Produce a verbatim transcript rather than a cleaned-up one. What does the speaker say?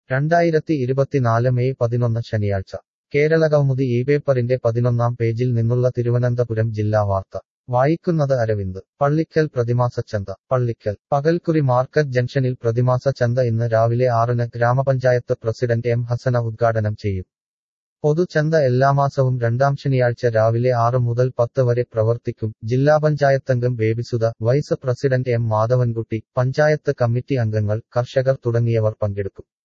രണ്ടായിരത്തി ഇരുപത്തിനാല് മെയ് പതിനൊന്ന് ശനിയാഴ്ച കേരളകൗമുദി ഈ പേപ്പറിന്റെ പതിനൊന്നാം പേജിൽ നിന്നുള്ള തിരുവനന്തപുരം ജില്ലാ വാർത്ത വായിക്കുന്നത് അരവിന്ദ്. പള്ളിക്കൽ പ്രതിമാസ ചന്ത. പള്ളിക്കൽ പകൽക്കുറി മാർക്കറ്റ് ജംഗ്ഷനിൽ പ്രതിമാസ ചന്ത ഇന്ന് രാവിലെ ആറിന് ഗ്രാമപഞ്ചായത്ത് പ്രസിഡന്റ് എം ഹസന ഉദ്ഘാടനം ചെയ്യും. പൊതുചന്ത എല്ലാ മാസവും രണ്ടാം ശനിയാഴ്ച രാവിലെ ആറ് മുതൽ പത്ത് വരെ പ്രവർത്തിക്കും. ജില്ലാ പഞ്ചായത്തംഗം Baby Sudha, vice president M Madhavankutty, panchayat committee അംഗങ്ങൾ, കർഷകർ തുടങ്ങിയവർ പങ്കെടുക്കും.